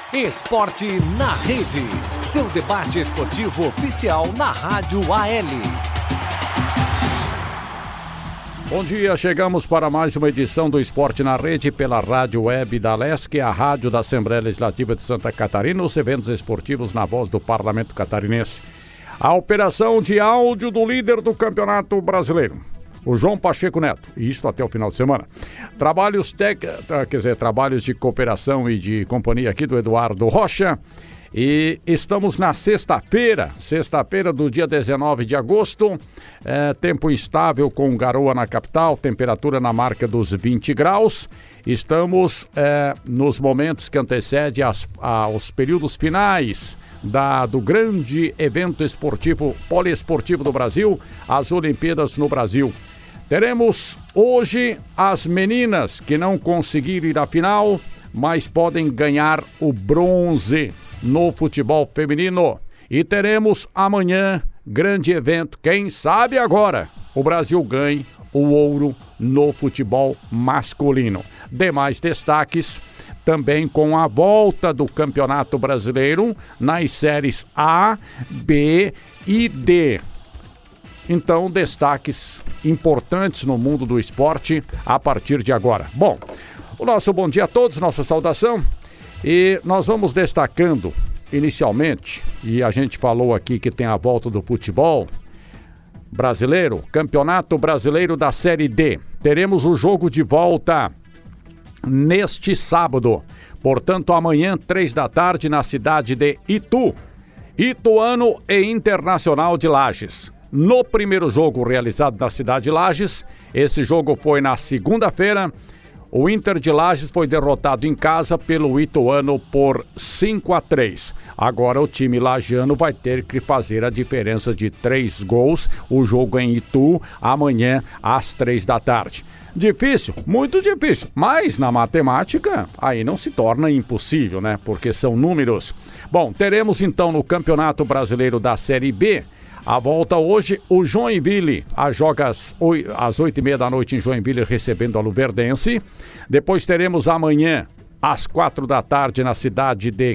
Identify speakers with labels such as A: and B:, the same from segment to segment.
A: Esporte na Rede, seu debate esportivo oficial na Rádio AL.
B: Bom dia, chegamos para mais uma edição do Esporte na Rede pela Rádio Web da LESC, a rádio da Assembleia Legislativa de Santa Catarina, os eventos esportivos na voz do Parlamento Catarinense. A operação de áudio do líder do Campeonato Brasileiro, o João Pacheco Neto, e isso até o final de semana. Trabalhos de cooperação e de companhia aqui do Eduardo Rocha. E estamos na sexta-feira do dia 19 de agosto, tempo instável com garoa na capital, temperatura na marca dos 20 graus. Estamos nos momentos que antecedem aos períodos finais do grande evento esportivo, poliesportivo do Brasil, as Olimpíadas no Brasil. Teremos hoje as meninas que não conseguiram ir à final, mas podem ganhar o bronze no futebol feminino. E teremos amanhã grande evento, quem sabe agora o Brasil ganhe o ouro no futebol masculino. Demais destaques também com a volta do Campeonato Brasileiro nas séries A, B e D. Então, destaques importantes no mundo do esporte a partir de agora. Bom, o nosso bom dia a todos, nossa saudação. E nós vamos destacando inicialmente, e a gente falou aqui que tem a volta do futebol brasileiro, Campeonato Brasileiro da Série D. Teremos o jogo de volta neste sábado. Portanto, amanhã, 3 da tarde, na cidade de Itu. Ituano e Internacional de Lages. No primeiro jogo realizado na cidade de Lages, esse jogo foi na segunda-feira. O Inter de Lages foi derrotado em casa pelo Ituano por 5-3. Agora o time lagiano vai ter que fazer a diferença de 3 gols. O jogo em Itu, amanhã às 3 da tarde. Difícil, muito difícil, mas na matemática aí não se torna impossível, né? Porque são números. Bom, teremos então no Campeonato Brasileiro da Série B a volta hoje, o Joinville joga às 8h30 da noite em Joinville, recebendo a Luverdense. Depois teremos amanhã, às 4 da tarde, na cidade de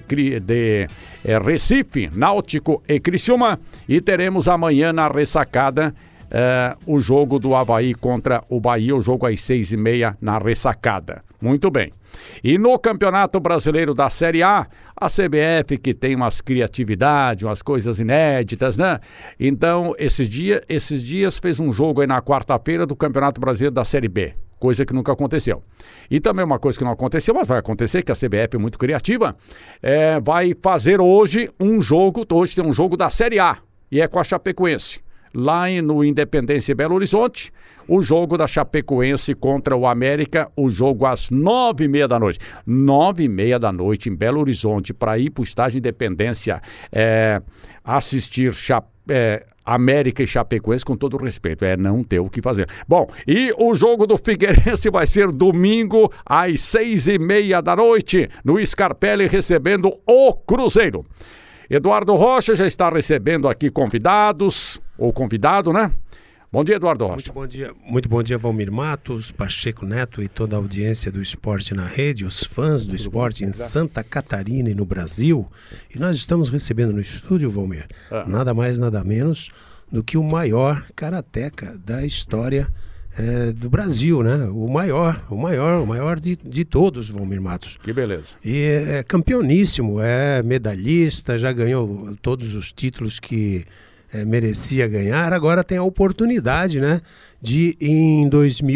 B: Recife, Náutico e Criciúma. E teremos amanhã na Ressacada o jogo do Avaí contra o Bahia, o jogo às 6h30 na Ressacada. Muito bem. E no Campeonato Brasileiro da Série A, a CBF, que tem umas criatividades, umas coisas inéditas, né? Então, esses dias fez um jogo aí na quarta-feira do Campeonato Brasileiro da Série B, coisa que nunca aconteceu. E também uma coisa que não aconteceu, mas vai acontecer, que a CBF é muito criativa, vai fazer hoje tem um jogo da Série A, e é com a Chapecoense. Lá no Independência e Belo Horizonte, o jogo da Chapecoense contra o América, o jogo às 9h30 da noite. 9h30 da noite em Belo Horizonte, para ir para o estádio Independência assistir América e Chapecoense, com todo respeito, não ter o que fazer. Bom, e o jogo do Figueirense vai ser domingo às 6h30 da noite, no Scarpelli, recebendo o Cruzeiro. Eduardo Rocha já está recebendo aqui convidados, ou convidado, né? Bom dia, Eduardo Rocha.
C: Muito bom dia, Valmir Matos, Pacheco Neto e toda a audiência do Esporte na Rede, os fãs do esporte em Santa Catarina e no Brasil. E nós estamos recebendo no estúdio, Valmir, nada mais, nada menos do que o maior karateca da história do Brasil, né? O maior de todos, Valmir Matos.
B: Que beleza.
C: E é campeoníssimo, é medalhista, já ganhou todos os títulos que merecia ganhar. Agora tem a oportunidade, né, de em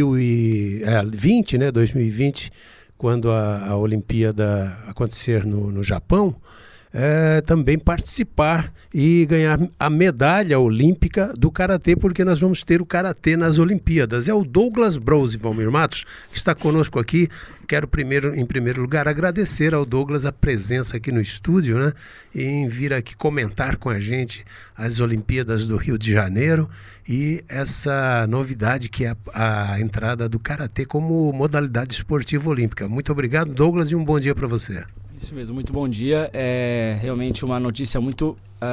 C: 2020, quando a Olimpíada acontecer no Japão, também participar e ganhar a medalha olímpica do karatê, porque nós vamos ter o karatê nas Olimpíadas. É o Douglas Brose, Valmir Matos, que está conosco aqui. Quero em primeiro lugar agradecer ao Douglas a presença aqui no estúdio, né, e em vir aqui comentar com a gente as Olimpíadas do Rio de Janeiro e essa novidade que é a entrada do karatê como modalidade esportiva olímpica. Muito obrigado, Douglas, e um bom dia para você.
D: Isso mesmo, muito bom dia. É realmente uma notícia muito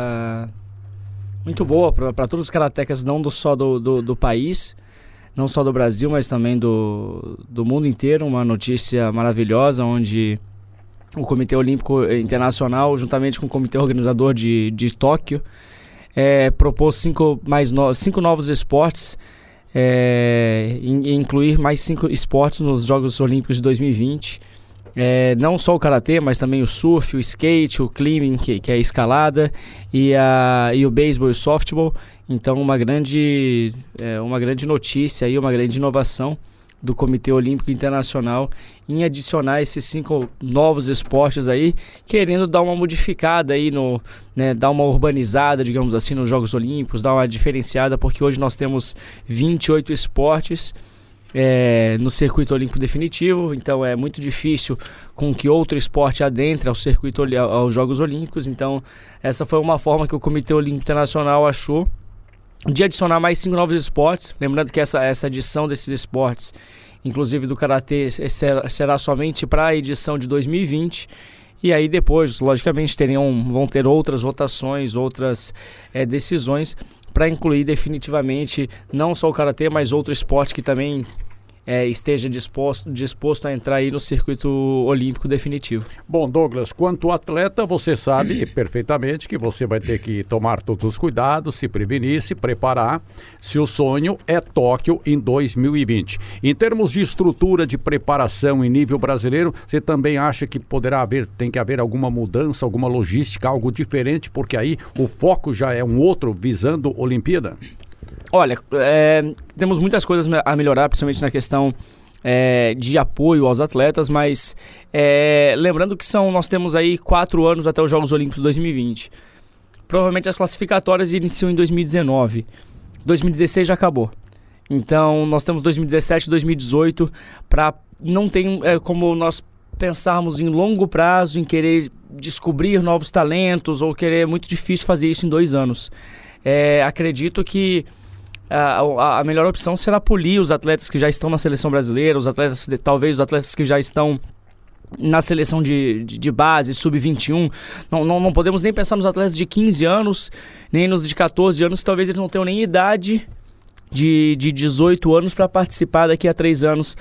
D: boa para todos os karatecas, não só do país, não só do Brasil, mas também do mundo inteiro. Uma notícia maravilhosa, onde o Comitê Olímpico Internacional, juntamente com o Comitê Organizador de Tóquio, propôs 5 novos esportes, incluir mais 5 esportes nos Jogos Olímpicos de 2020. Não só o karatê, mas também o surf, o skate, o climbing, que é a escalada, e o beisebol e o softball. Então uma grande notícia e uma grande inovação do Comitê Olímpico Internacional em adicionar esses 5 novos esportes aí, querendo dar uma modificada aí, dar uma urbanizada, digamos assim, nos Jogos Olímpicos, dar uma diferenciada, porque hoje nós temos 28 esportes no circuito olímpico definitivo, então é muito difícil com que outro esporte adentre ao circuito aos Jogos Olímpicos. Então essa foi uma forma que o Comitê Olímpico Internacional achou de adicionar mais 5 novos esportes. Lembrando que essa adição desses esportes, inclusive do karatê, será somente para a edição de 2020. E aí depois, logicamente, vão ter outras votações, outras decisões para incluir definitivamente não só o karatê, mas outro esporte que também esteja disposto a entrar aí no circuito olímpico definitivo.
B: Bom, Douglas, quanto atleta, você sabe perfeitamente que você vai ter que tomar todos os cuidados, se prevenir, se preparar, se o sonho é Tóquio em 2020. Em termos de estrutura de preparação em nível brasileiro, você também acha que tem que haver alguma mudança, alguma logística, algo diferente, porque aí o foco já é um outro visando a Olimpíada?
D: Olha, temos muitas coisas a melhorar, principalmente na questão de apoio aos atletas, mas lembrando que nós temos aí 4 anos até os Jogos Olímpicos de 2020. Provavelmente as classificatórias iniciam em 2019. 2016 já acabou. Então nós temos 2017 e 2018 para não ter como nós pensarmos em longo prazo, em querer descobrir novos talentos, ou querer, é muito difícil fazer isso em 2 anos. Acredito que a melhor opção será polir os atletas que já estão na seleção brasileira, talvez os atletas que já estão na seleção de base, sub-21. Não podemos nem pensar nos atletas de 15 anos, nem nos de 14 anos, talvez eles não tenham nem idade de 18 anos para participar daqui a 3 anos,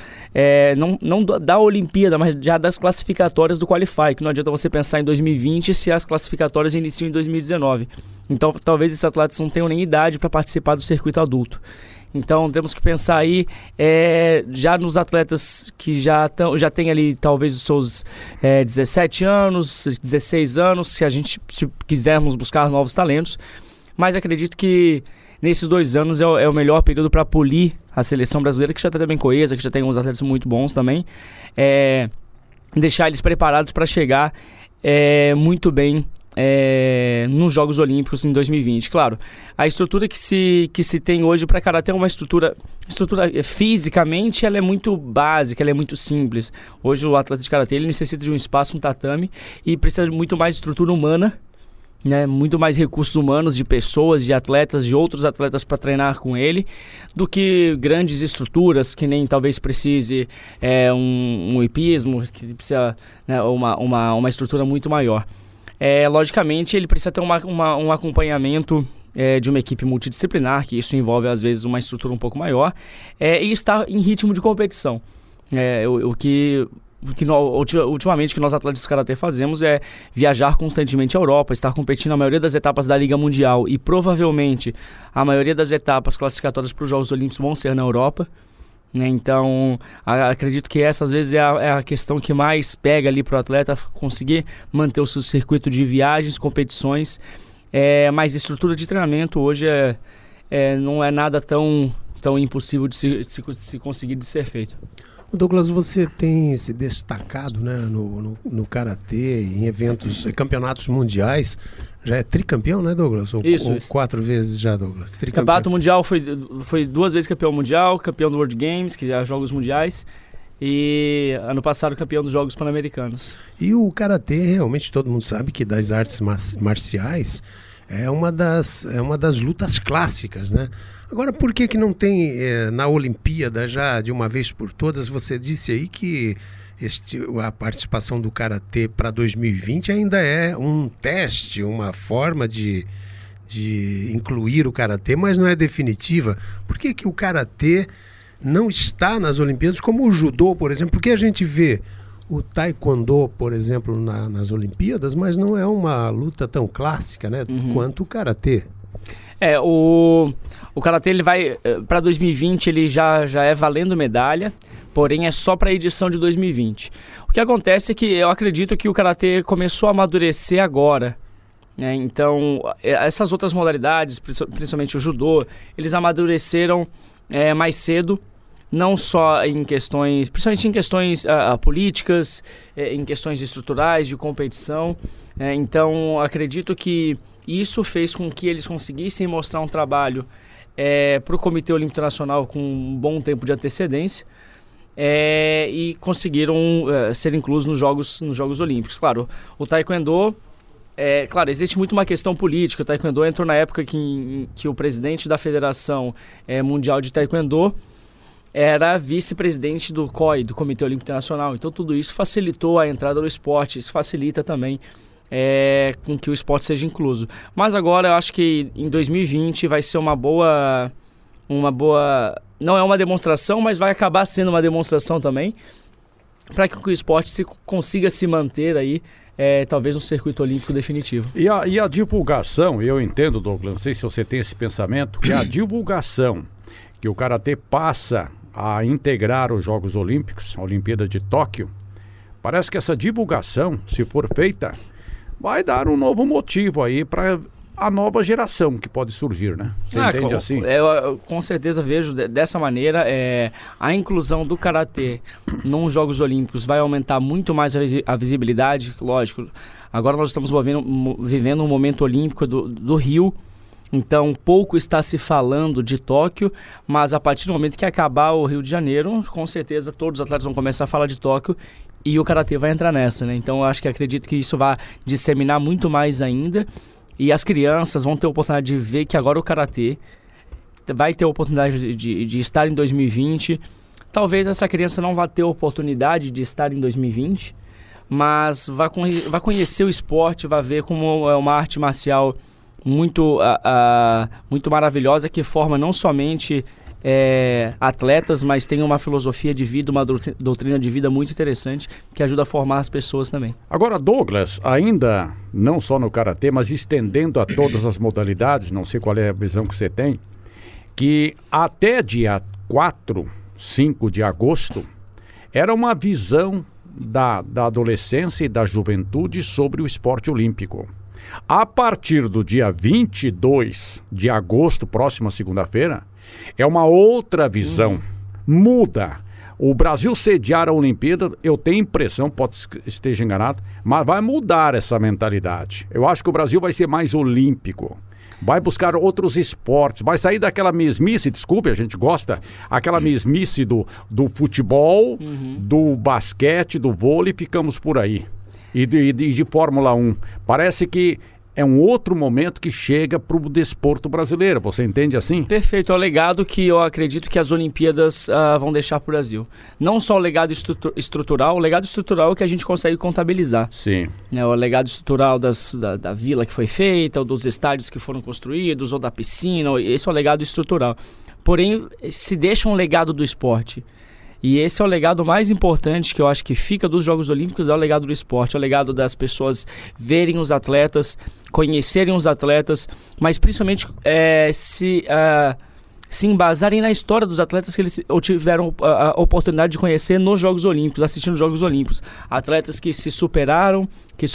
D: não da Olimpíada, mas já das classificatórias do Qualify, que não adianta você pensar em 2020 se as classificatórias iniciam em 2019. Então talvez esses atletas não tenham nem idade para participar do circuito adulto. Então temos que pensar aí já nos atletas que já têm ali talvez os seus 17 anos, 16 anos, se quisermos buscar novos talentos. Mas acredito que nesses 2 anos é o melhor período para polir a seleção brasileira, que já está bem coesa, que já tem uns atletas muito bons também. Deixar eles preparados para chegar muito bem nos Jogos Olímpicos em 2020. Claro, a estrutura que se tem hoje para karatê é uma estrutura fisicamente, ela é muito básica, ela é muito simples. Hoje o atleta de karatê ele necessita de um espaço, um tatame, e precisa de muito mais estrutura humana, muito mais recursos humanos, de pessoas, de atletas, de outros atletas para treinar com ele, do que grandes estruturas, que nem talvez precise um hipismo, que precisa uma estrutura muito maior. Logicamente ele precisa ter um acompanhamento de uma equipe multidisciplinar, que isso envolve às vezes uma estrutura um pouco maior, e estar em ritmo de competição. Ultimamente o que nós atletas de karatê fazemos é viajar constantemente à Europa, estar competindo na maioria das etapas da Liga Mundial, e provavelmente a maioria das etapas classificatórias para os Jogos Olímpicos vão ser na Europa. Então acredito que essa às vezes é a questão que mais pega ali para o atleta conseguir manter o seu circuito de viagens, competições, mas estrutura de treinamento hoje não é nada tão impossível de se conseguir de ser feito.
C: Douglas, você tem se destacado, né, no karatê, em eventos, campeonatos mundiais. Já é tricampeão, né, Douglas?
D: Isso.
C: 4 vezes já, Douglas.
D: Campeonato mundial foi 2 vezes campeão mundial, campeão do World Games, que é Jogos Mundiais, e ano passado campeão dos Jogos Pan-Americanos. E
C: o karatê, realmente todo mundo sabe que das artes marciais é uma das lutas clássicas, né? Agora, por que não tem na Olimpíada já de uma vez por todas? Você disse aí que a participação do karatê para 2020 ainda é um teste, uma forma de incluir o karatê, mas não é definitiva. Por que o karatê não está nas Olimpíadas como o judô, por exemplo? Porque a gente vê o taekwondo, por exemplo, nas Olimpíadas, mas não é uma luta tão clássica, né, quanto o karatê.
D: O karatê, ele vai para 2020, ele já é valendo medalha, porém é só para a edição de 2020. O que acontece é que eu acredito que o karatê começou a amadurecer agora. Então, essas outras modalidades, principalmente o judô, eles amadureceram mais cedo, não só em questões, principalmente em questões políticas, em questões estruturais, de competição. Então, acredito que isso fez com que eles conseguissem mostrar um trabalho para o Comitê Olímpico Internacional com um bom tempo de antecedência e conseguiram ser inclusos nos Jogos Olímpicos. Claro, o taekwondo... claro, existe muito uma questão política. O taekwondo entrou na época que o presidente da Federação Mundial de Taekwondo era vice-presidente do COI, do Comitê Olímpico Internacional. Então tudo isso facilitou a entrada do esporte, isso facilita também com que o esporte seja incluso. Mas agora eu acho que em 2020 vai ser uma boa... Não é uma demonstração, mas vai acabar sendo uma demonstração também, para que o esporte consiga se manter aí, talvez no circuito olímpico definitivo.
B: E a divulgação, eu entendo, Douglas, não sei se você tem esse pensamento, que a divulgação que o karatê passa a integrar os Jogos Olímpicos, a Olimpíada de Tóquio, parece que essa divulgação, se for feita, vai dar um novo motivo aí para a nova geração que pode surgir, né? Você entende assim?
D: Eu com certeza vejo dessa maneira. A inclusão do karatê nos Jogos Olímpicos vai aumentar muito mais a visibilidade, lógico. Agora nós estamos vivendo um momento olímpico do Rio, então pouco está se falando de Tóquio, mas a partir do momento que acabar o Rio de Janeiro, com certeza todos os atletas vão começar a falar de Tóquio e o karatê vai entrar nessa, né? Então eu acredito que isso vai disseminar muito mais ainda. E as crianças vão ter a oportunidade de ver que agora o karatê vai ter a oportunidade de estar em 2020. Talvez essa criança não vá ter a oportunidade de estar em 2020, mas vai conhecer o esporte, vai ver como é uma arte marcial muito maravilhosa, que forma não somente atletas, mas tem uma filosofia de vida, uma doutrina de vida muito interessante, que ajuda a formar as pessoas também.
B: Agora, Douglas, ainda não só no karatê, mas estendendo a todas as modalidades, não sei qual é a visão que você tem, que até dia 4, 5 de agosto, era uma visão da adolescência e da juventude sobre o esporte olímpico. A partir do dia 22 de agosto, próxima segunda-feira, é uma outra visão. Muda. O Brasil sediar a Olimpíada, eu tenho impressão, pode esteja enganado, mas vai mudar essa mentalidade. Eu acho que o Brasil vai ser mais olímpico. Vai buscar outros esportes, vai sair daquela mesmice, desculpe, a gente gosta, aquela mesmice do futebol, do basquete, do vôlei, ficamos por aí. E de Fórmula 1. Parece que é um outro momento que chega para o desporto brasileiro. Você entende assim?
D: Perfeito. É o legado que eu acredito que as Olimpíadas vão deixar para o Brasil. Não só o legado estrutural, o legado estrutural é o que a gente consegue contabilizar.
B: Sim.
D: O legado estrutural da vila que foi feita, ou dos estádios que foram construídos, ou da piscina, esse é o legado estrutural. Porém, se deixa um legado do esporte. E esse é o legado mais importante que eu acho que fica dos Jogos Olímpicos, é o legado do esporte, é o legado das pessoas verem os atletas, conhecerem os atletas, mas principalmente se embasarem na história dos atletas que eles tiveram a oportunidade de conhecer nos Jogos Olímpicos, assistindo os Jogos Olímpicos. Atletas que se superaram,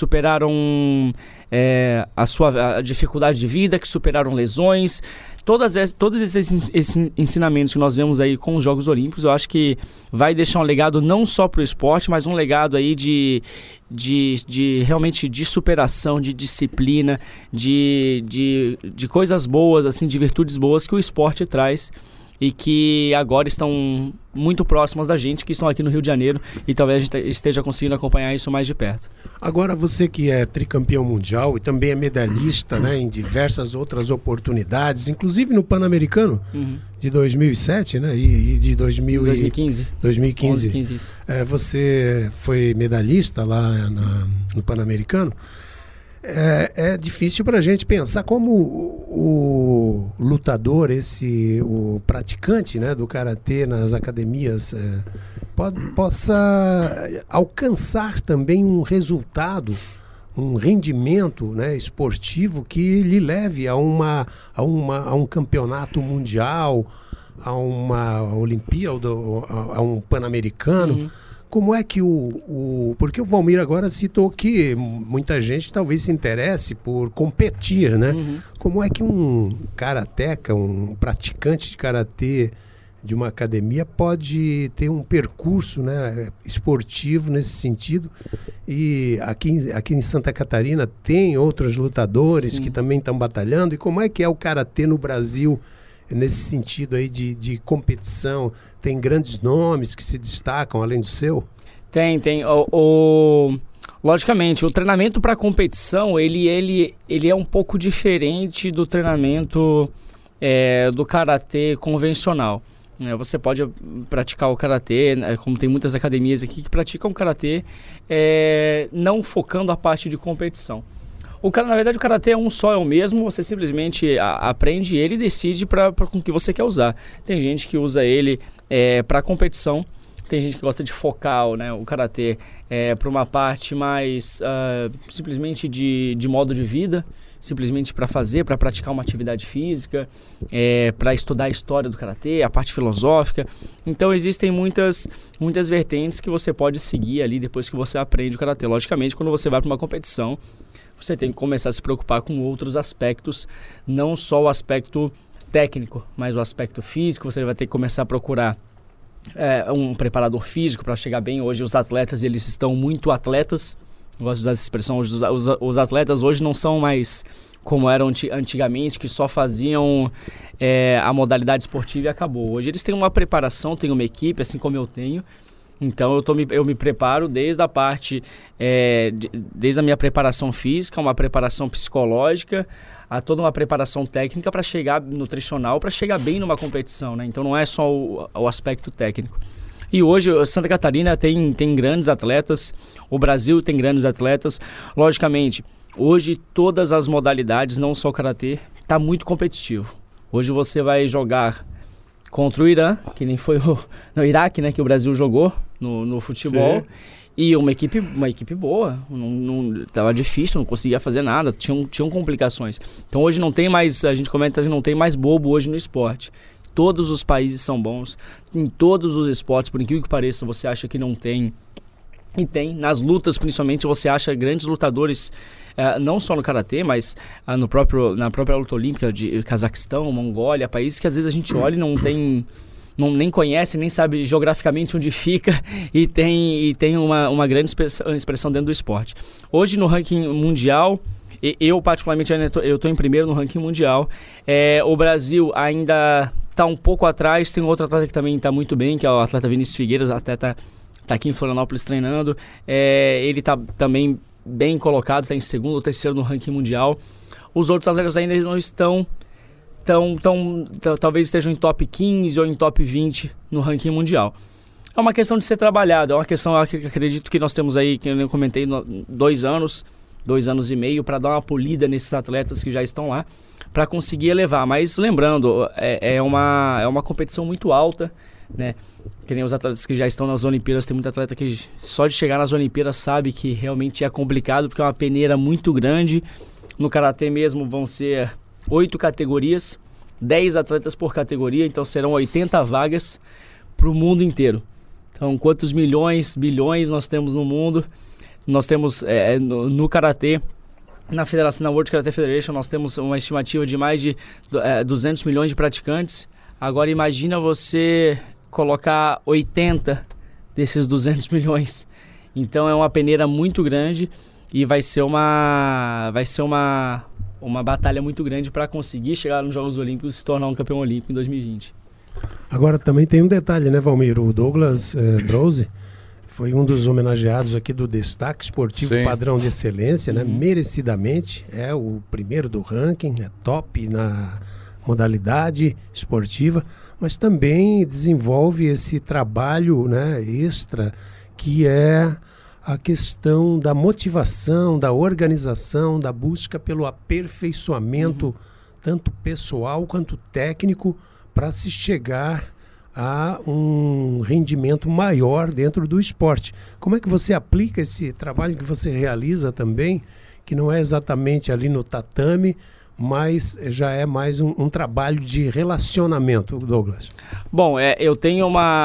D: a sua dificuldade de vida, que superaram lesões. Todos esses ensinamentos que nós vemos aí com os Jogos Olímpicos, eu acho que vai deixar um legado não só para o esporte, mas um legado aí de realmente de superação, de disciplina, de coisas boas, assim, de virtudes boas que o esporte traz e que agora estão muito próximas da gente, que estão aqui no Rio de Janeiro, e talvez a gente esteja conseguindo acompanhar isso mais de perto.
C: Agora, você que é tricampeão mundial e também é medalhista, né, em diversas outras oportunidades, inclusive no Pan-Americano de 2007, né, e de 2015. 2015. Isso. Você foi medalhista lá no Pan-Americano. É difícil para a gente pensar como o lutador, o praticante, né, do karatê nas academias possa alcançar também um resultado, um rendimento, né, esportivo que lhe leve a um campeonato mundial, a uma Olimpíada, a um Pan-Americano. Uhum. Como é que porque o Valmir agora citou que muita gente talvez se interesse por competir, né? Uhum. Como é que um karateca, um praticante de karatê de uma academia pode ter um percurso, né, esportivo nesse sentido? E aqui em Santa Catarina tem outros lutadores Sim. que também estão batalhando. E como é que é o karatê no Brasil nesse sentido aí de competição? Tem grandes nomes que se destacam além do seu?
D: Tem. Logicamente, o treinamento para competição, ele é um pouco diferente do treinamento do karatê convencional. Você pode praticar o karatê, como tem muitas academias aqui que praticam karatê, não focando a parte de competição. Na verdade, o karatê é um só, é o mesmo, você simplesmente aprende ele e decide com que você quer usar. Tem gente que usa ele para competição, tem gente que gosta de focar, né, o karatê para uma parte mais simplesmente de modo de vida, simplesmente para praticar uma atividade física, para estudar a história do karatê, a parte filosófica. Então existem muitas vertentes que você pode seguir ali depois que você aprende o karatê. Logicamente, quando você vai para uma competição, você tem que começar a se preocupar com outros aspectos, não só o aspecto técnico, mas o aspecto físico. Você vai ter que começar a procurar um preparador físico para chegar bem. Hoje os atletas, eles estão muito atletas. Eu gosto de usar essa expressão. Hoje, os atletas hoje não são mais como eram antigamente, que só faziam a modalidade esportiva e acabou. Hoje eles têm uma preparação, têm uma equipe, assim como eu tenho. Então eu me preparo desde a parte, desde a minha preparação física, uma preparação psicológica, a toda uma preparação técnica para chegar nutricional, para chegar bem numa competição, né? Então não é só o aspecto técnico. E hoje Santa Catarina tem grandes atletas, o Brasil tem grandes atletas. Logicamente, hoje todas as modalidades, não só o karatê, está muito competitivo. Hoje você vai jogar contra o Irã, que nem foi no Iraque, né, que o Brasil jogou no futebol. Sim. E uma equipe boa, não tava difícil, não conseguia fazer nada, tinham complicações. Então hoje não tem mais, a gente comenta que não tem mais bobo hoje no esporte. Todos os países são bons, em todos os esportes, por incrível que pareça, você acha que não tem. E tem, nas lutas principalmente, você acha grandes lutadores, não só no karatê, mas na própria luta olímpica de Cazaquistão, Mongólia, países que às vezes a gente olha e nem conhece, nem sabe geograficamente onde fica e tem uma grande expressão dentro do esporte. Hoje no ranking mundial, eu particularmente eu estou em primeiro no ranking mundial, o Brasil ainda está um pouco atrás, tem outro atleta que também está muito bem, que é o atleta Vinícius Figueiras, atleta está aqui em Florianópolis treinando, ele está também bem colocado, está em segundo ou terceiro no ranking mundial. Os outros atletas ainda não estão talvez estejam em top 15 ou em top 20 no ranking mundial. É uma questão de ser trabalhado, é uma questão que acredito que nós temos aí, que eu comentei, 2 anos e meio, para dar uma polida nesses atletas que já estão lá, para conseguir elevar. Mas lembrando, é uma competição muito alta, né? Que nem os atletas que já estão nas Olimpíadas, tem muito atleta que só de chegar nas Olimpíadas sabe que realmente é complicado, porque é uma peneira muito grande. No karatê mesmo vão ser 8 categorias, 10 atletas por categoria, então serão 80 vagas para o mundo inteiro. Então, quantos milhões, bilhões nós temos no mundo? Nós temos no karatê, na World Karate Federation, nós temos uma estimativa de mais de 200 milhões de praticantes. Agora imagina você colocar 80 desses 200 milhões. Então é uma peneira muito grande e vai ser uma batalha muito grande para conseguir chegar nos Jogos Olímpicos e se tornar um campeão olímpico em 2020.
C: Agora também tem um detalhe, né, Valmir? O Douglas Brose foi um dos homenageados aqui do Destaque Esportivo Padrão de Excelência, né? Merecidamente, é o primeiro do ranking, é top na modalidade esportiva, mas também desenvolve esse trabalho, né, extra, que é a questão da motivação, da organização, da busca pelo aperfeiçoamento, tanto pessoal quanto técnico, para se chegar a um rendimento maior dentro do esporte. Como é que você aplica esse trabalho que você realiza também, que não é exatamente ali no tatame, mas já é mais um trabalho de relacionamento, Douglas?
D: Bom, eu tenho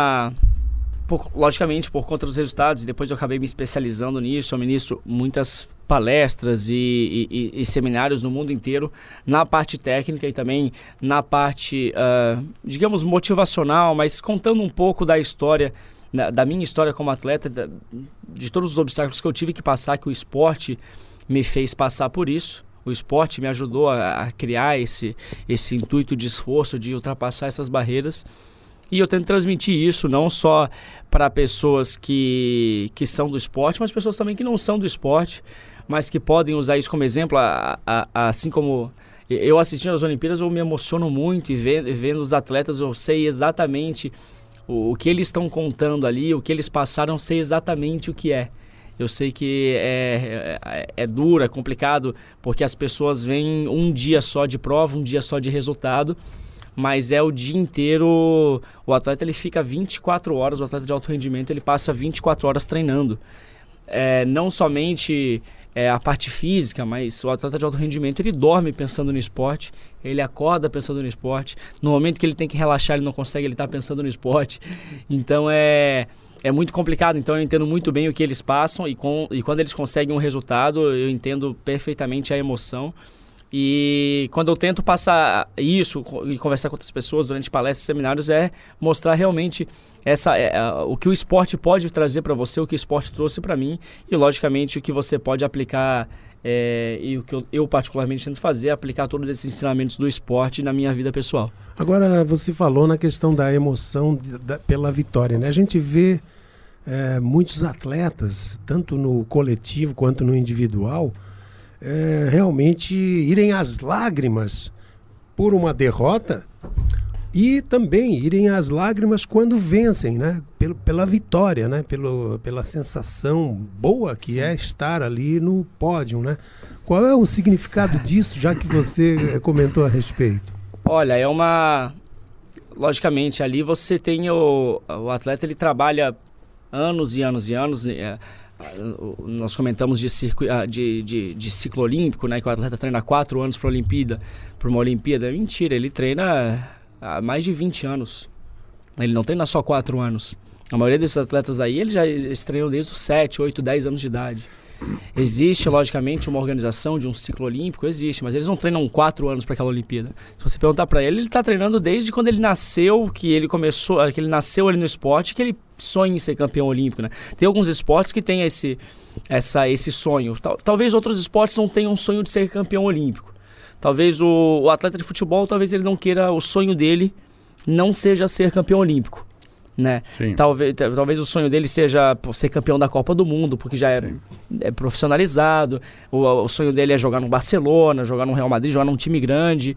D: logicamente, por conta dos resultados, depois eu acabei me especializando nisso, eu ministro muitas palestras e seminários no mundo inteiro, na parte técnica e também na parte, digamos, motivacional, mas contando um pouco da história, da minha história como atleta, de todos os obstáculos que eu tive que passar, que o esporte me fez passar por isso. O esporte me ajudou a criar esse intuito de esforço, de ultrapassar essas barreiras. E eu tento transmitir isso não só para pessoas que são do esporte, mas pessoas também que não são do esporte, mas que podem usar isso como exemplo. Assim como eu assistindo às Olimpíadas, eu me emociono muito e vendo os atletas, eu sei exatamente o que eles estão contando ali, o que eles passaram, eu sei exatamente o que é. Eu sei que é duro, é complicado, porque as pessoas veem um dia só de prova, um dia só de resultado, mas é o dia inteiro. O atleta ele fica 24 horas, o atleta de alto rendimento ele passa 24 horas treinando. Não somente a parte física, mas o atleta de alto rendimento ele dorme pensando no esporte, ele acorda pensando no esporte, no momento que ele tem que relaxar ele não consegue, ele está pensando no esporte. Então é muito complicado, então eu entendo muito bem o que eles passam e quando eles conseguem um resultado, eu entendo perfeitamente a emoção. E quando eu tento passar isso e conversar com outras pessoas durante palestras e seminários, é mostrar realmente o que o esporte pode trazer para você, o que o esporte trouxe para mim e, logicamente, o que você pode aplicar e o que eu particularmente tento fazer é aplicar todos esses ensinamentos do esporte na minha vida pessoal.
C: Agora, você falou na questão da emoção pela vitória, né? A gente vê muitos atletas, tanto no coletivo quanto no individual, realmente irem às lágrimas por uma derrota e também irem às lágrimas quando vencem, né? Pela vitória, né? Pela sensação boa que é estar ali no pódio, né? Qual é o significado disso, já que você comentou a respeito?
D: Olha, logicamente, ali você tem o atleta, ele trabalha anos e anos e anos. Nós comentamos de ciclo olímpico, né, que o atleta treina 4 anos para uma Olimpíada. Mentira, ele treina há mais de 20 anos. Ele não treina só 4 anos. A maioria desses atletas aí, eles treinam desde os 7, 8, 10 anos de idade. Existe, logicamente, uma organização de um ciclo olímpico, existe, mas eles não treinam 4 anos para aquela Olimpíada. Se você perguntar para ele está treinando desde quando ele nasceu, que ele nasceu ali no esporte, que ele sonha em ser campeão olímpico, né? Tem alguns esportes que têm esse sonho. Talvez outros esportes não tenham um sonho de ser campeão olímpico. Talvez o atleta de futebol, talvez ele não queira, o sonho dele não seja ser campeão olímpico, né? Talvez o sonho dele seja ser campeão da Copa do Mundo, porque já é profissionalizado. O sonho dele é jogar no Barcelona, jogar no Real Madrid, jogar num time grande.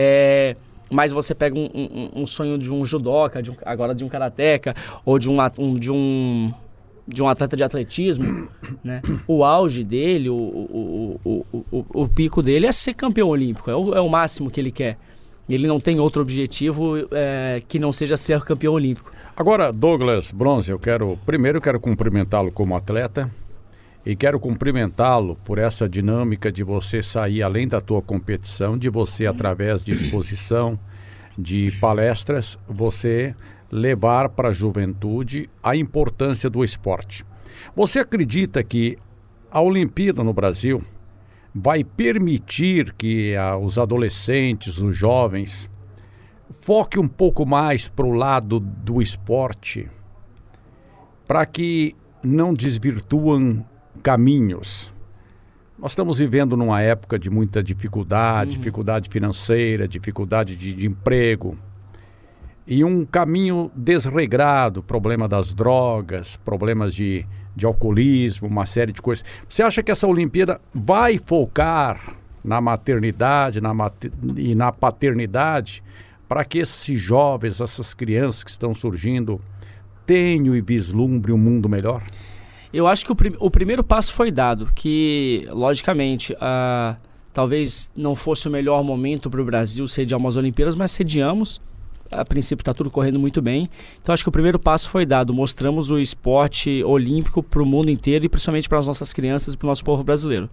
D: Mas você pega um sonho de um judoca, agora de um karateca, ou de um atleta de atletismo, né? O auge dele, o pico dele é ser campeão olímpico, é o máximo que ele quer. Ele não tem outro objetivo que não seja ser campeão olímpico.
B: Agora, Douglas Bronze, eu quero cumprimentá-lo como atleta e quero cumprimentá-lo por essa dinâmica de você sair além da tua competição, de você, através de exposição, de palestras, você levar para a juventude a importância do esporte. Você acredita que a Olimpíada no Brasil vai permitir que os adolescentes, os jovens, foquem um pouco mais para o lado do esporte, para que não desvirtuam caminhos? Nós estamos vivendo numa época de muita dificuldade, dificuldade financeira, dificuldade de emprego, e um caminho desregrado, problema das drogas, problemas de alcoolismo, uma série de coisas. Você acha que essa Olimpíada vai focar na maternidade e na paternidade para que esses jovens, essas crianças que estão surgindo, tenham e vislumbrem um mundo melhor?
D: Eu acho que o primeiro passo foi dado, que, logicamente, talvez não fosse o melhor momento para o Brasil sediar umas Olimpíadas, mas sediamos. A princípio está tudo correndo muito bem. Então acho que o primeiro passo foi dado. Mostramos o esporte olímpico para o mundo inteiro e principalmente para as nossas crianças e para o nosso povo brasileiro.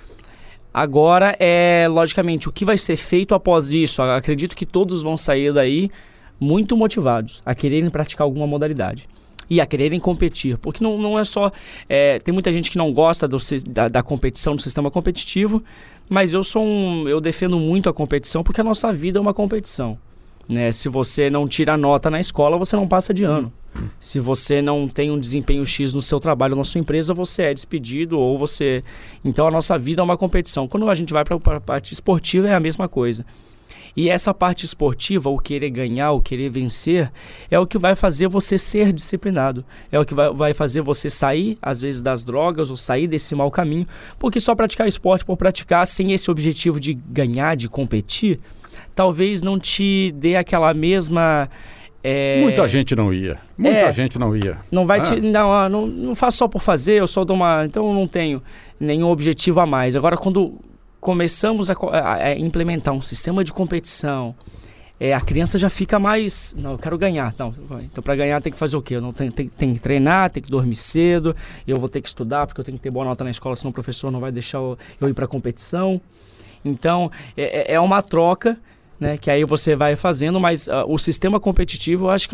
D: Agora, logicamente, o que vai ser feito após isso? Acredito que todos vão sair daí muito motivados a quererem praticar alguma modalidade. E a quererem competir, porque não é só... tem muita gente que não gosta da competição, do sistema competitivo, mas eu defendo muito a competição, porque a nossa vida é uma competição. Né? Se você não tira nota na escola, você não passa de ano. Se você não tem um desempenho X no seu trabalho, na sua empresa, você é despedido ou você... Então a nossa vida é uma competição. Quando a gente vai para a parte esportiva, é a mesma coisa. E essa parte esportiva, o querer ganhar, o querer vencer, é o que vai fazer você ser disciplinado. É o que vai fazer você sair, às vezes, das drogas ou sair desse mau caminho. Porque só praticar esporte por praticar, sem esse objetivo de ganhar, de competir, talvez não te dê aquela mesma...
B: Muita gente não ia. Muita gente não ia.
D: Não vai não faço só por fazer, eu só dou então eu não tenho nenhum objetivo a mais. Agora, quando começamos a implementar um sistema de competição, a criança já fica mais... Não, eu quero ganhar. Então para ganhar tem que fazer o quê? Tem que treinar, tem que dormir cedo, eu vou ter que estudar porque eu tenho que ter boa nota na escola, senão o professor não vai deixar eu ir para a competição. Então, é uma troca, né, que aí você vai fazendo, mas o sistema competitivo eu acho que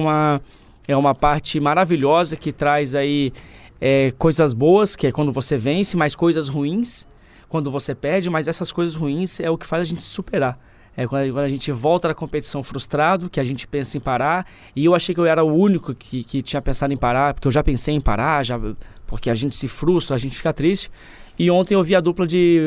D: é uma parte maravilhosa que traz aí coisas boas, que é quando você vence, mas coisas ruins quando você perde, mas essas coisas ruins é o que faz a gente se superar. Quando a gente volta da competição frustrado, que a gente pensa em parar, e eu achei que eu era o único que tinha pensado em parar, porque eu já pensei em parar, porque a gente se frustra, a gente fica triste. E ontem eu vi a dupla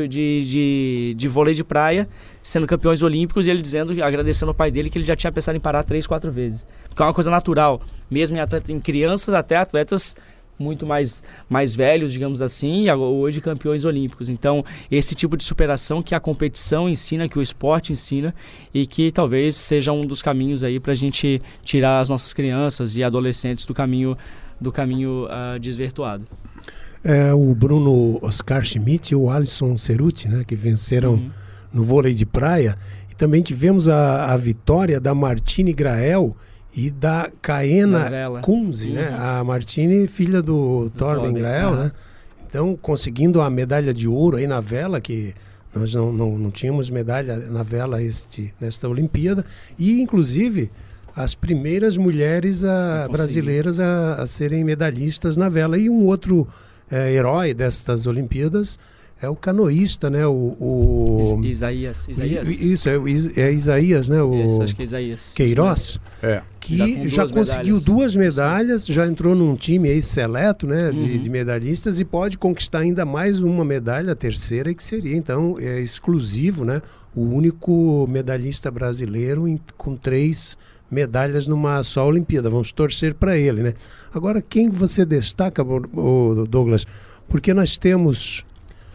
D: de vôlei de praia sendo campeões olímpicos e ele agradecendo ao pai dele que ele já tinha pensado em parar 3, 4 vezes. Porque é uma coisa natural, mesmo em crianças até atletas muito mais velhos, digamos assim, e hoje campeões olímpicos. Então, esse tipo de superação que a competição ensina, que o esporte ensina, e que talvez seja um dos caminhos aí para a gente tirar as nossas crianças e adolescentes do caminho desvirtuado.
C: O Bruno Oscar Schmidt e o Alisson Ceruti, né, que venceram no vôlei de praia. E também tivemos a vitória da Martine Grael e da Kaena Kunze, né? A Martine, filha do Torben Grael, né? Então, conseguindo a medalha de ouro aí na vela, que nós não tínhamos medalha na vela nesta Olimpíada. E, inclusive, as primeiras mulheres brasileiras a serem medalhistas na vela. E um outro herói destas Olimpíadas é o canoísta, né?
D: Isaías.
C: Isso, é Isaías, né?
D: Acho que é Isaías.
C: Queiroz, que já conseguiu 2 medalhas, já entrou num time aí seleto, né? De medalhistas e pode conquistar ainda mais uma medalha, a terceira, que seria, então, exclusivo, né? O único medalhista brasileiro com 3 medalhas numa só Olimpíada. Vamos torcer para ele, né? Agora, quem você destaca, Douglas? Porque nós temos...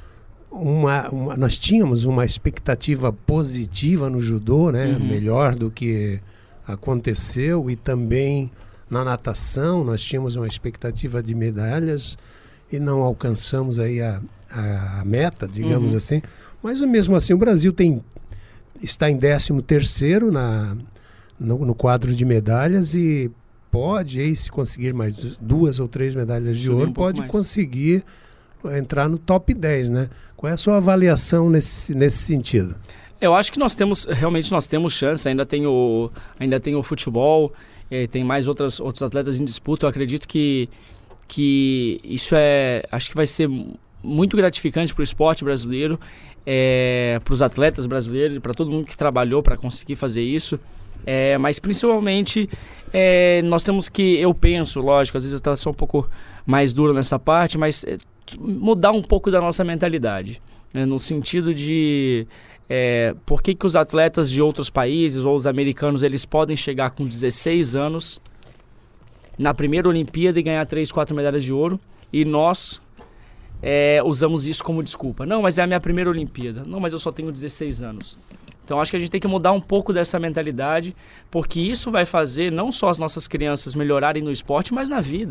C: nós tínhamos uma expectativa positiva no judô, né? Melhor do que aconteceu, e também na natação nós tínhamos uma expectativa de medalhas e não alcançamos aí a meta, digamos assim. Mas mesmo assim o Brasil está em 13º no quadro de medalhas e pode aí, se conseguir mais 2 ou 3 medalhas de ouro, pode conseguir entrar no top 10, né? Qual é a sua avaliação nesse sentido?
D: Eu acho que nós temos chance, ainda tem o futebol, tem mais outros atletas em disputa. Eu acredito que isso acho que vai ser muito gratificante para o esporte brasileiro, para os atletas brasileiros, para todo mundo que trabalhou para conseguir fazer isso. Mas principalmente nós temos que, eu penso, lógico, às vezes eu estou só um pouco mais duro nessa parte, mas mudar um pouco da nossa mentalidade, no sentido de por que os atletas de outros países ou os americanos eles podem chegar com 16 anos na primeira Olimpíada e ganhar 3, 4 medalhas de ouro e nós usamos isso como desculpa. Não, mas é a minha primeira Olimpíada. Não, mas eu só tenho 16 anos. Então acho que a gente tem que mudar um pouco dessa mentalidade, porque isso vai fazer não só as nossas crianças melhorarem no esporte, mas na vida.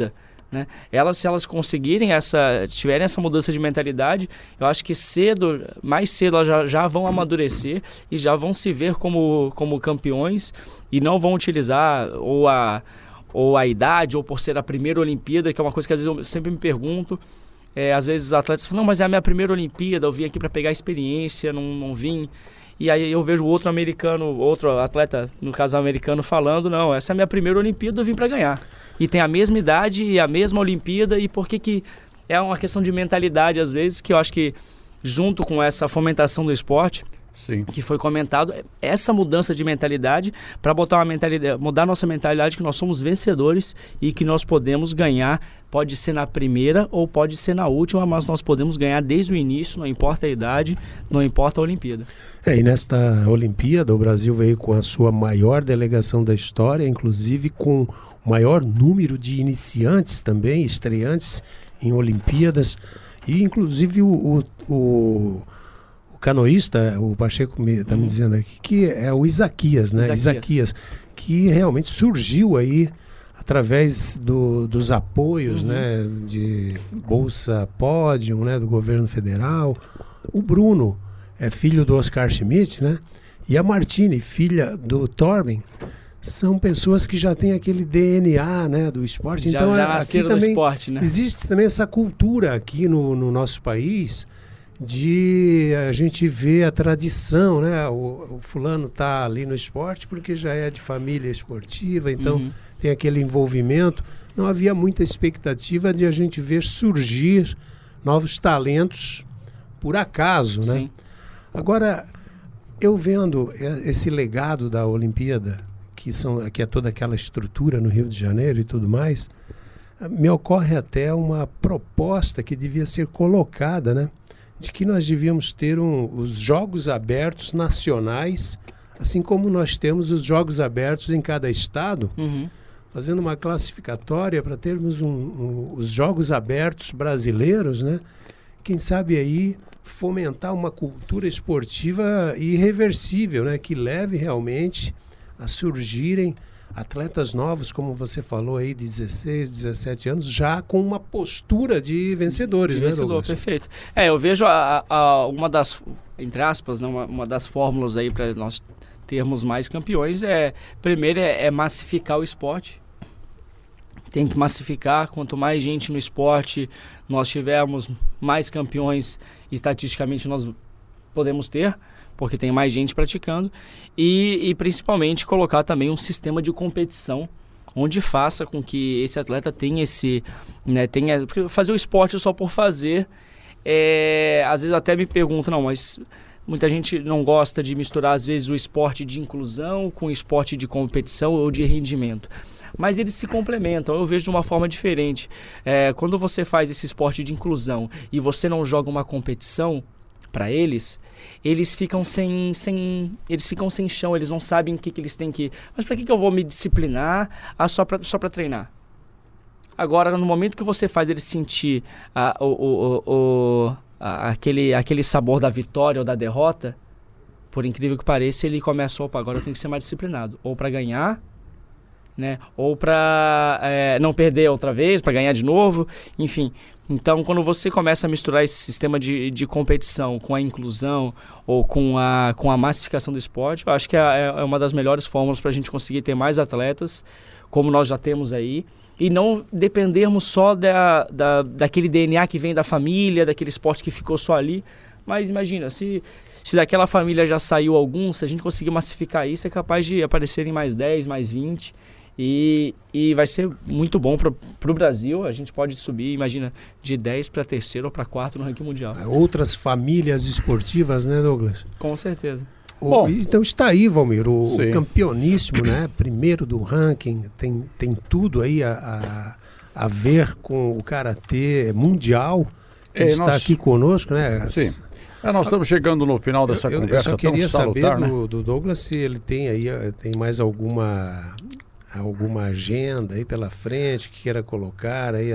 D: né? Se elas conseguirem tiverem essa mudança de mentalidade, eu acho que mais cedo elas já vão amadurecer e já vão se ver como campeões e não vão utilizar ou a idade ou por ser a primeira Olimpíada, que é uma coisa que às vezes eu sempre me pergunto. Às vezes os atletas falam, não, mas é a minha primeira Olimpíada, eu vim aqui para pegar experiência, não vim. E aí eu vejo outro atleta, no caso americano, falando, não, essa é a minha primeira Olimpíada, eu vim para ganhar. E tem a mesma idade e a mesma Olimpíada, e por que é uma questão de mentalidade, às vezes, que eu acho que junto com essa fomentação do esporte,
B: Sim.
D: que foi comentado, essa mudança de mentalidade, para mudar nossa mentalidade que nós somos vencedores e que nós podemos ganhar, pode ser na primeira ou pode ser na última, mas nós podemos ganhar desde o início, não importa a idade, não importa a Olimpíada.
C: E nesta Olimpíada o Brasil veio com a sua maior delegação da história, inclusive com o maior número de iniciantes também, estreantes em Olimpíadas, e inclusive o canoísta, o Pacheco está me dizendo aqui, que é o Isaquias, né? Isaquias, que realmente surgiu aí através dos apoios, né, de Bolsa Pódium, né, do governo federal. O Bruno é filho do Oscar Schmidt, né? E a Martine, filha do Torben, são pessoas que já têm aquele DNA, né, do esporte. Então,
D: já nasceram do esporte, né?
C: Existe também essa cultura aqui no nosso país de a gente ver a tradição, né? O fulano está ali no esporte porque já é de família esportiva, então tem aquele envolvimento. Não havia muita expectativa de a gente ver surgir novos talentos por acaso, né?
D: Sim.
C: Agora, eu vendo esse legado da Olimpíada, que é toda aquela estrutura no Rio de Janeiro e tudo mais, me ocorre até uma proposta que devia ser colocada, né? De que nós devíamos ter os Jogos Abertos nacionais, assim como nós temos os Jogos Abertos em cada estado, fazendo uma classificatória para termos os Jogos Abertos brasileiros, né? Quem sabe aí fomentar uma cultura esportiva irreversível, né? Que leve realmente a surgirem atletas novos, como você falou aí, 16, 17 anos, já com uma postura de vencedores, né, Douglas?
D: Perfeito. Eu vejo uma das, entre aspas, né, uma das fórmulas aí para nós termos mais campeões primeiro é massificar o esporte. Tem que massificar, quanto mais gente no esporte nós tivermos, mais campeões estatisticamente nós podemos ter, porque tem mais gente praticando, e principalmente colocar também um sistema de competição onde faça com que esse atleta tenha porque fazer o esporte só por fazer, às vezes até me perguntam, não, mas muita gente não gosta de misturar às vezes o esporte de inclusão com o esporte de competição ou de rendimento. Mas eles se complementam, eu vejo de uma forma diferente. Quando você faz esse esporte de inclusão e você não joga uma competição para eles ficam sem chão, eles não sabem o que eles têm que... Mas para que eu vou me disciplinar só para treinar? Agora, no momento que você faz ele sentir aquele sabor da vitória ou da derrota, por incrível que pareça, ele começa, agora eu tenho que ser mais disciplinado, ou para ganhar, né? Ou para não perder outra vez, para ganhar de novo, enfim. Então, quando você começa a misturar esse sistema de competição com a inclusão ou com a massificação do esporte, eu acho que é uma das melhores fórmulas para a gente conseguir ter mais atletas, como nós já temos aí, e não dependermos só daquele DNA que vem da família, daquele esporte que ficou só ali. Mas imagina, se daquela família já saiu algum, se a gente conseguir massificar isso, é capaz de aparecerem mais 10, mais 20... E vai ser muito bom para o Brasil. A gente pode subir, imagina, de 10 para terceiro ou para quarto no ranking mundial.
C: Outras famílias esportivas, né, Douglas?
D: Com certeza.
C: Bom, então está aí, Valmir, o campeoníssimo, né? Primeiro do ranking, tem tudo aí a ver com o karatê mundial. Ele está aqui conosco, né?
B: Sim. Nós estamos chegando no final dessa conversa.
C: Eu só queria saber
B: né?
C: do Douglas se ele tem mais alguma agenda aí pela frente que queira colocar aí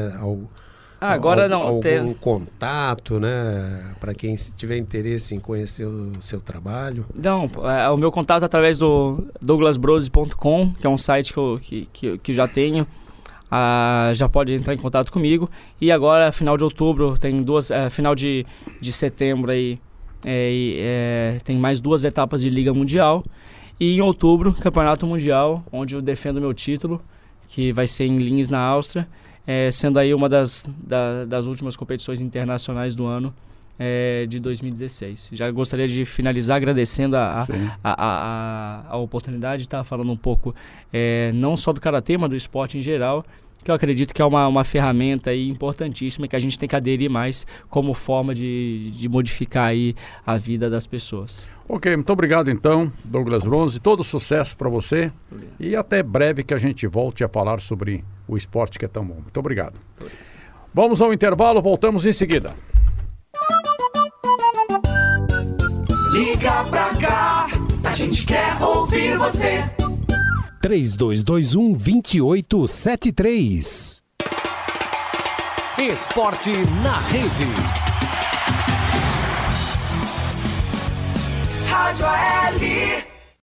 C: algum contato, né, para quem tiver interesse em conhecer o seu trabalho.
D: Não, o meu contato é através do douglasbrose.com, que é um site que já tenho já pode entrar em contato comigo. E agora, final de outubro, tem final de setembro aí, tem mais 2 etapas de Liga Mundial. E em outubro, Campeonato Mundial, onde eu defendo meu título, que vai ser em Linz, na Áustria, sendo aí uma das últimas competições internacionais do ano de 2016. Já gostaria de finalizar agradecendo a oportunidade de estar falando um pouco não só do karatê, mas do esporte em geral, que eu acredito que é uma ferramenta aí importantíssima que a gente tem que aderir mais como forma de modificar aí a vida das pessoas.
B: Ok, muito obrigado então, Douglas Bronze, todo sucesso para você. Obrigado. E até breve que a gente volte a falar sobre o esporte que é tão bom. Muito obrigado. Vamos ao intervalo, voltamos em seguida.
A: Liga pra cá, a gente quer ouvir você.
E: 3221-2873.
A: Esporte na rede. Rádio AL.